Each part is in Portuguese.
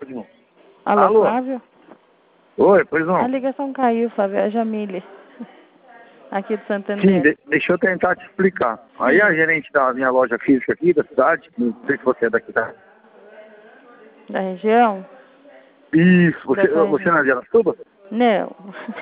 de novo. Alô, Alô? Flávio? Oi, pois A não. ligação caiu, Flávio. É a Jamile. Aqui do Sim, Santander. deixa eu tentar te explicar. Aí a gerente da minha loja física aqui da cidade, não sei se você é daqui, tá? Da região? Isso, Dessa você região. não é de Aratuba? Não.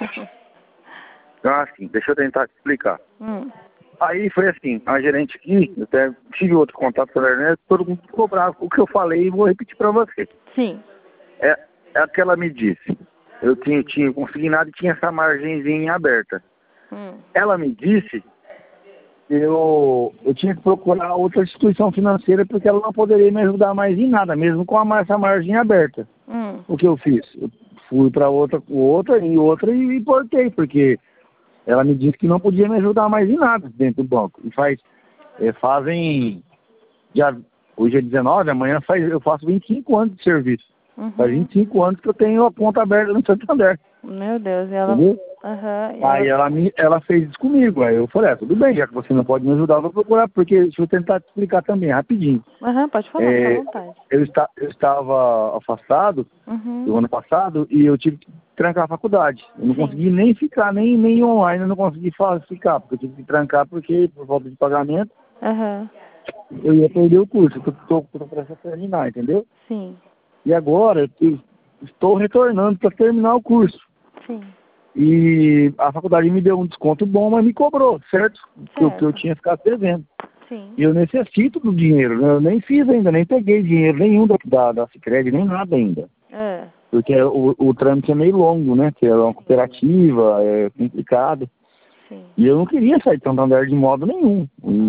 Ah, sim, deixa eu tentar te explicar. Hum. Aí foi assim, a gerente aqui, eu até tive outro contato com a internet, todo mundo ficou bravo. O que eu falei, vou repetir pra você. Sim. É o que ela me disse. Eu tinha consignado e tinha essa margenzinha aberta. Ela me disse que eu tinha que procurar outra instituição financeira porque ela não poderia me ajudar mais em nada, mesmo com essa margem aberta. O que eu fiz? Eu fui para outra e importei, porque ela me disse que não podia me ajudar mais em nada dentro do banco. E fazem, hoje é 19, amanhã eu faço 25 anos de serviço. Faz 25 anos que eu tenho a conta aberta no Santander. Meu Deus, e ela... Entendeu? Aham. Aí ela fez isso comigo. Aí eu falei, tudo bem, já que você não pode me ajudar, eu vou procurar, porque deixa eu tentar te explicar também, rapidinho. Aham, pode falar, fica à vontade. Eu estava afastado do ano passado e eu tive que trancar a faculdade. Eu não consegui nem ficar, nem online, eu não consegui ficar, porque eu tive que trancar por falta de pagamento, eu ia perder o curso, eu estou prestes a terminar, entendeu? Sim. E agora eu estou retornando para terminar o curso. Sim. E a faculdade me deu um desconto bom, mas me cobrou, certo? Que eu tinha ficado devendo. Sim. E eu necessito do dinheiro, né? Eu nem fiz ainda, nem peguei dinheiro nenhum da Sicredi, nem nada ainda. Porque o trâmite é meio longo, né? Que é uma cooperativa, é complicado. Sim. E eu não queria sair de Santander de modo nenhum.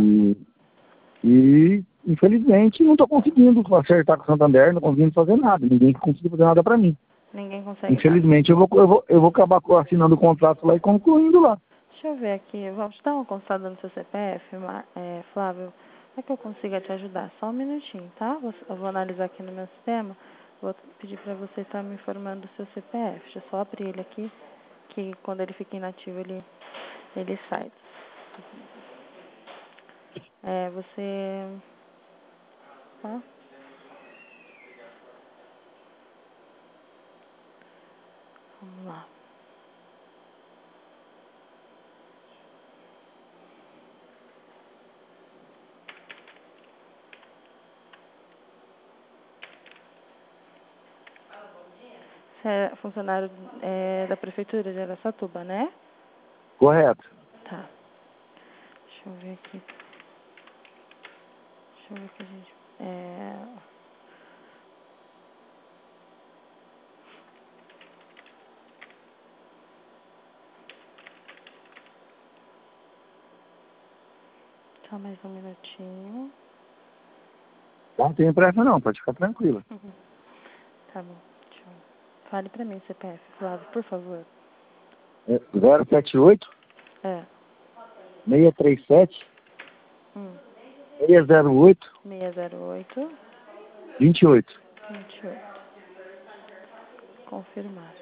E infelizmente, não estou conseguindo acertar com o Santander, não conseguindo fazer nada. Ninguém conseguiu fazer nada para mim. Ninguém consegue. Infelizmente, eu vou acabar assinando o contrato lá e concluindo lá. Deixa eu ver aqui. Vamos dar uma consultada no seu CPF, Flávio. É que eu consiga te ajudar. Só um minutinho, tá? Eu vou analisar aqui no meu sistema. Vou pedir para você estar me informando do seu CPF. Deixa eu só abrir ele aqui, que quando ele fica inativo, ele sai. Você... Tá? Vamos lá. Você é funcionário da Prefeitura de Araçatuba, né? Correto. Tá. Deixa eu ver aqui. Deixa eu ver que a gente... Só mais um minutinho. Não tem pressa não, pode ficar tranquila. Tá bom. Fale pra mim, CPF, Flávio, por favor. 078 637 608 608 28. 28. Confirmar.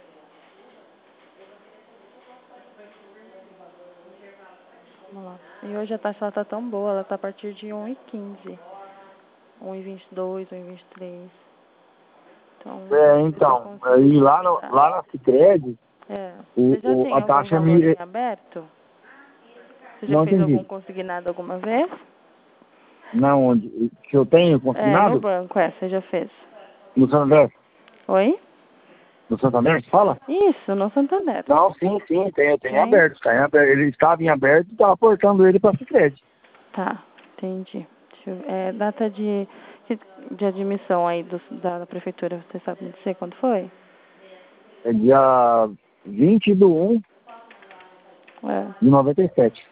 Vamos lá. E hoje a taxa ela tá tão boa, ela tá a partir de 1,15. 1,22, 1,23. Então, aí lá na Sicredi, Você já tem a algum taxa valor em aberto? Você já Não fez entendi. algum consignado alguma vez? Na onde? Que eu tenho consignado? No banco, você já fez. No Santander? Oi? No Santander, você fala? Isso, no Santander. Não, sim, tenho aberto. Tá em aberto. Ele estava em aberto e estava portando ele para a Sicredi. Tá, entendi. Data de admissão aí da prefeitura, você sabe me dizer quando foi? É dia 20/1 de 97.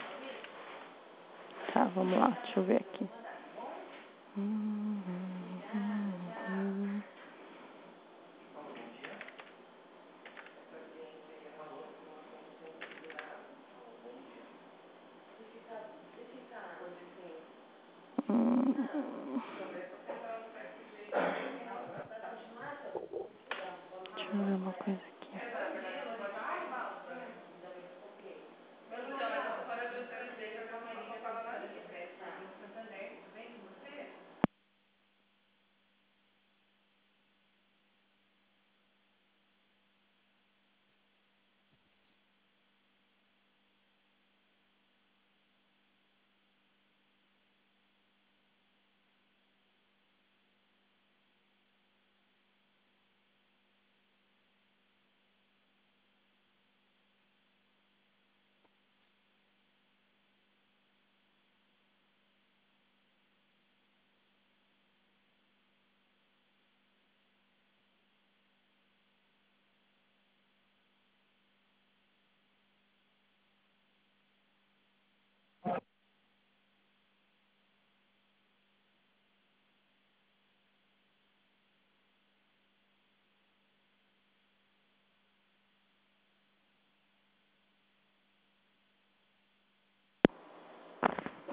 Tá, vamos lá, deixa eu ver aqui. Deixa eu ver uma coisa aqui.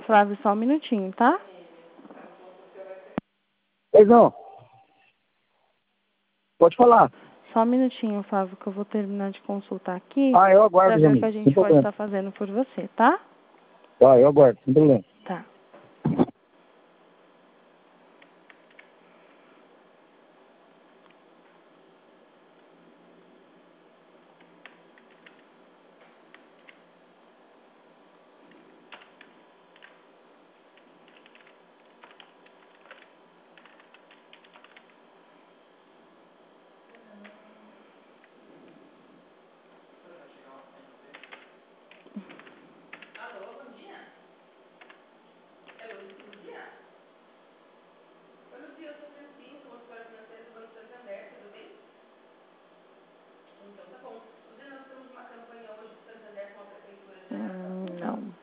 Flávio, só um minutinho, tá? Pois não. Pode falar. Só um minutinho, Flávio, que eu vou terminar de consultar aqui. Eu aguardo, pra ver o que Jamil. a gente pode estar fazendo por você, tá? Eu aguardo, sem problema. Tá. Não.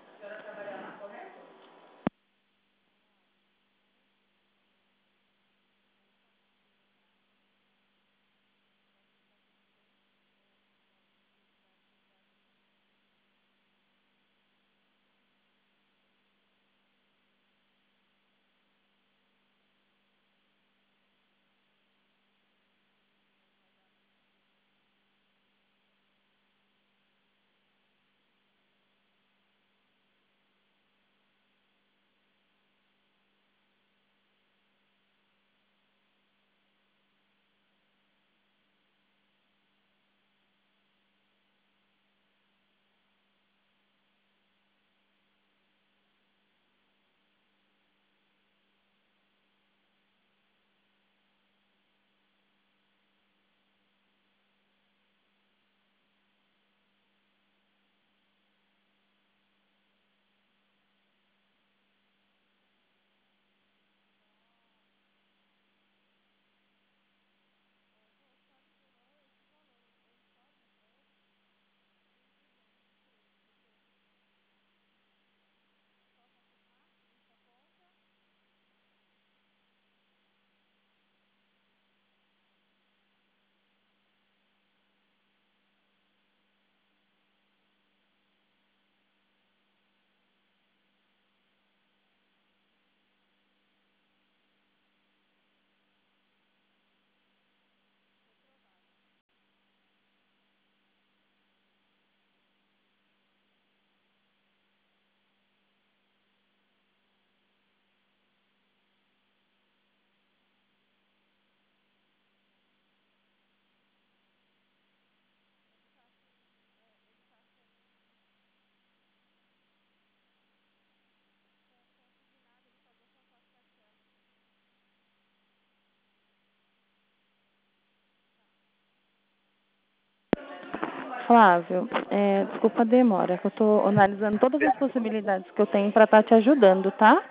Flávio, desculpa a demora, que eu estou analisando todas as possibilidades que eu tenho para estar te ajudando, tá?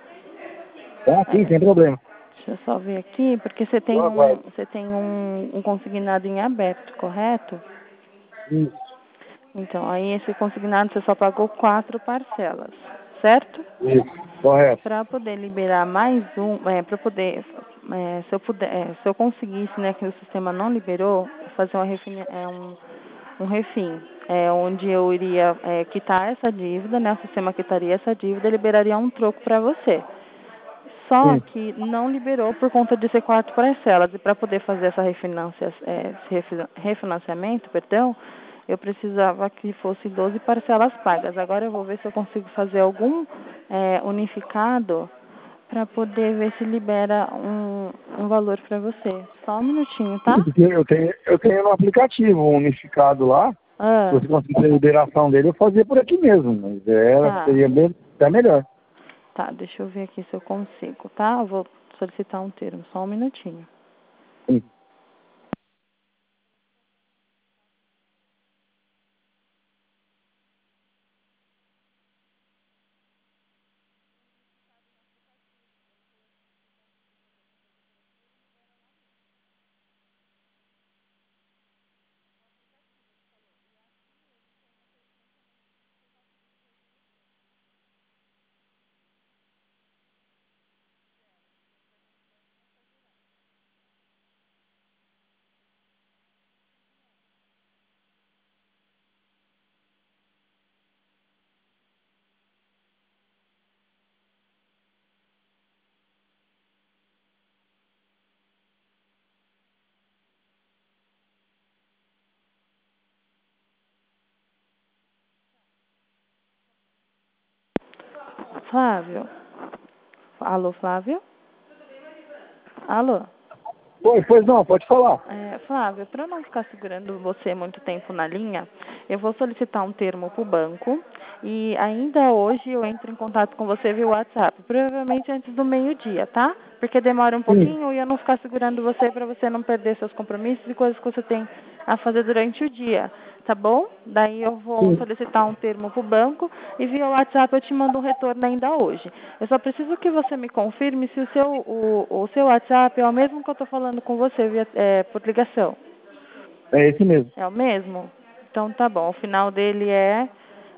Sim, sem problema. Deixa eu só ver aqui, porque você tem um consignado em aberto, correto? Isso. Então, aí esse consignado você só pagou 4 parcelas, certo? Isso, correto. Para poder liberar mais para poder, se eu conseguisse, né, que o sistema não liberou, fazer um refim, onde eu iria quitar essa dívida, né, o sistema quitaria essa dívida e liberaria um troco para você. Só Sim. que não liberou por conta de ser 4 parcelas. E para poder fazer esse refinanciamento, perdão, eu precisava que fosse 12 parcelas pagas. Agora eu vou ver se eu consigo fazer algum unificado para poder ver se libera um valor para você. Só um minutinho, tá? Eu tenho no aplicativo unificado lá. Se você conseguir a liberação dele, eu fazia por aqui mesmo. Mas seria bem, até melhor. Tá, deixa eu ver aqui se eu consigo, tá? Eu vou solicitar um termo, só um minutinho. Sim. Flávio? Alô, Flávio? Alô? Oi, pois não, pode falar. Flávio, para não ficar segurando você muito tempo na linha, eu vou solicitar um termo para o banco e ainda hoje eu entro em contato com você via WhatsApp, provavelmente antes do meio-dia, tá? Porque demora um Sim. pouquinho e eu não ficar segurando você para você não perder seus compromissos e coisas que você tem a fazer durante o dia, tá bom? Daí eu vou solicitar um termo para o banco e via WhatsApp eu te mando um retorno ainda hoje. Eu só preciso que você me confirme se o seu WhatsApp é o mesmo que eu estou falando com você por ligação. É esse mesmo. É o mesmo? Então tá bom. O final dele é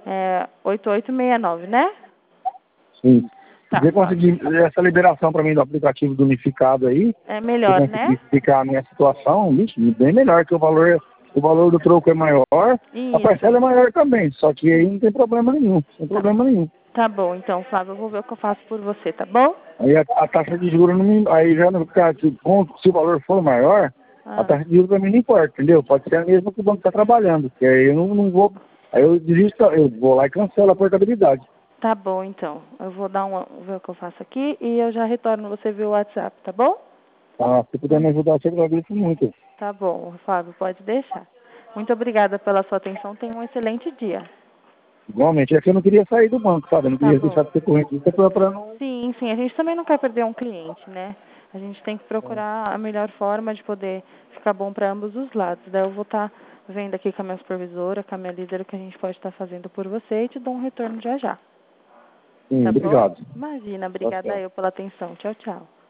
8869, né? Sim. Tá. Se você conseguir essa liberação para mim do aplicativo do unificado aí, É se melhor, eu né? conseguir explicar a minha situação, vixe, bem melhor, que o valor do troco é maior, a parcela é maior também, só que aí não tem problema nenhum, Tá bom, então, Flávio, eu vou ver o que eu faço por você, tá bom? Aí a taxa de juros não me, aí já no caso, se o valor for maior, a taxa de juros para mim não importa, entendeu? Pode ser a mesma que o banco está trabalhando, que aí eu não vou, aí eu desisto, eu vou lá e cancelo a portabilidade. Tá bom, então. Eu vou ver o que eu faço aqui e eu já retorno você via WhatsApp, tá bom? Se puder me ajudar, eu agradeço muito. Tá bom, Flávio, pode deixar. Muito obrigada pela sua atenção. Tenha um excelente dia. Igualmente, é que eu não queria sair do banco, sabe? Eu não queria deixar de ser correntista para não... Sim, a gente também não quer perder um cliente, né? A gente tem que procurar a melhor forma de poder ficar bom para ambos os lados. Daí eu vou estar vendo aqui com a minha supervisora, com a minha líder, o que a gente pode estar fazendo por você e te dou um retorno já já. Sim, Tá obrigado. bom? Imagina, obrigada eu pela atenção. Tchau, tchau.